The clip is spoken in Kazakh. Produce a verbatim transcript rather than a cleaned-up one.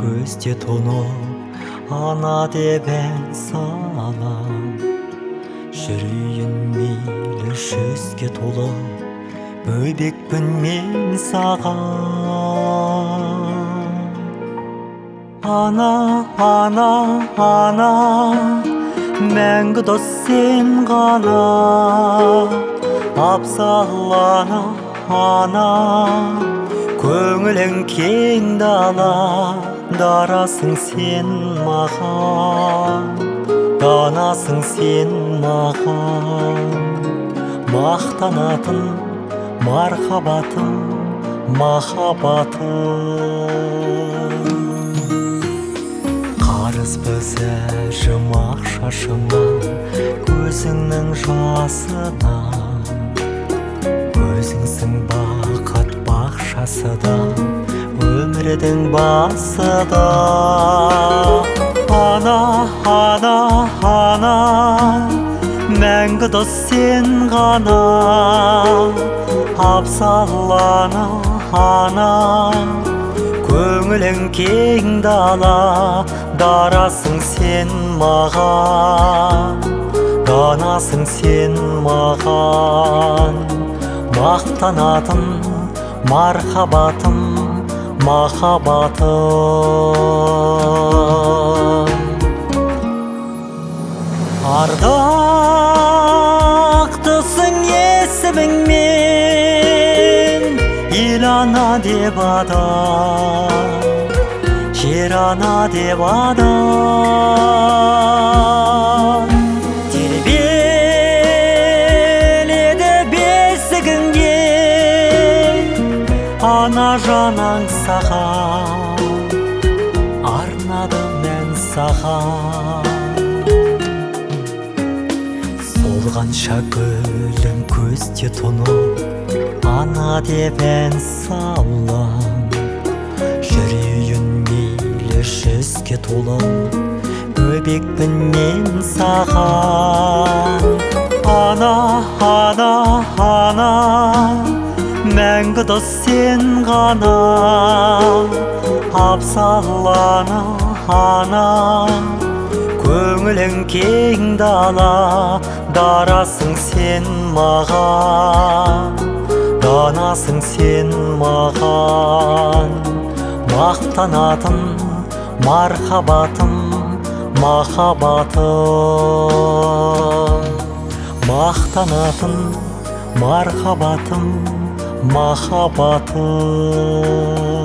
көзде тұнып ана деп ән салам. Жүрейін мейлі жүзге толы, бөбекпін мен саған. Ана, ана, ана, мәңгі дос сен ғана. Абзал ана, ана, көңілің кең дала. Дарасың сен маған, данасың сен маған. Мақтанатын мархабатым, махаббатым. Қарызбыз әжімақ шашыңа, көзіңнің жасына. Өзіңсің бақыт бақшасы да, өмірдің басы да. Ана, ана, ана, мәңгі дос сен ғана. Абзал ана, ана, көңілің кең дала. Дарасың сен маған, данасың сен маған. Мақтанатын мархабатым, махаббатым. Ардақтысың есіміңмен, ел ана деп адам, жер ана деп адам. Тербеледі бесігіңде, ана жанаң саған, арнадым мен саған. Солғанша гүлім көзде тұнып, ана деп ән салам. Жүрейін мейлі жүзге толы, бөбекпін мен саған. Ана, ана, ана, мәңгі дос сен ғана. Абзал ана, ана, көңілің кең дала. Дарасың сен маған, данасың сен маған. Мақтанатын мархабатым, махаббатым. Мақтанатын мархабатым, махаббатым.